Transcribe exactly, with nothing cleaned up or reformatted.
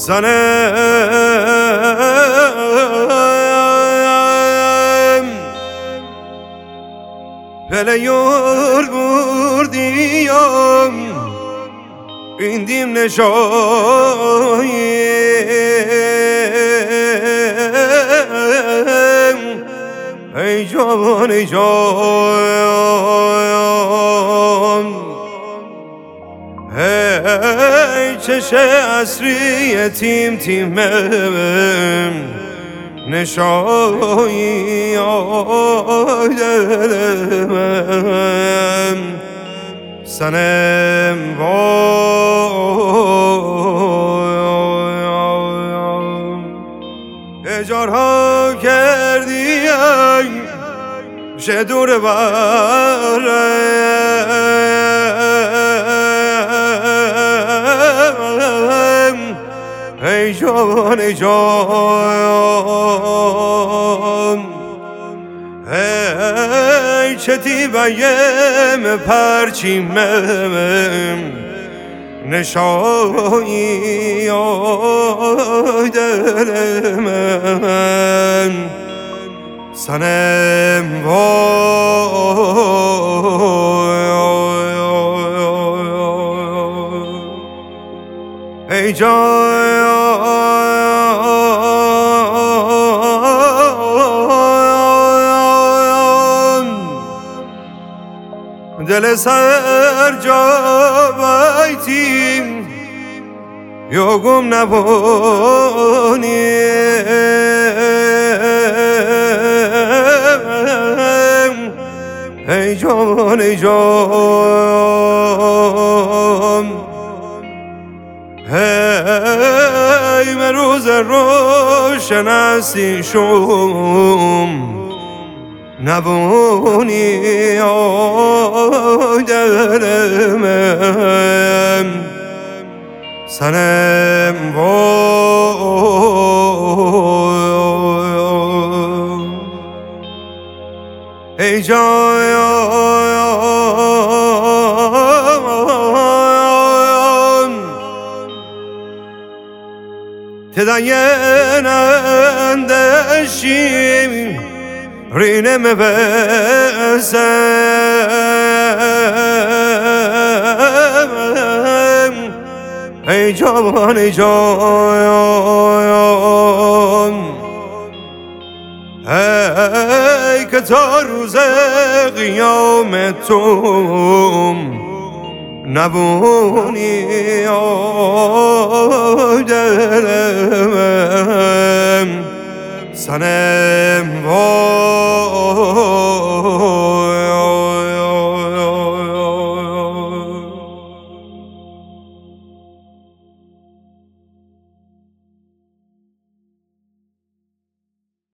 Sanem Peleyor vurdiyam İndim neşayim Ey can ey can Ey çeşe asri yetim timem Neşayı aydelemem Sanem vay Ecarha kerdi ay Şedur var Ey can ey can Ey çetibeyem perçimem Neşayı aydelemem Sanem vay Ey can Dele sercavaytim Yogum nebonim Ey can ey can Hey meroz روشن هستی شم نبونی آی دلمم سنم وای ای جان تدینندشیم رینم بسم ای جان ای جان ای که تا روز قیامتم نبونی آی دلم سنم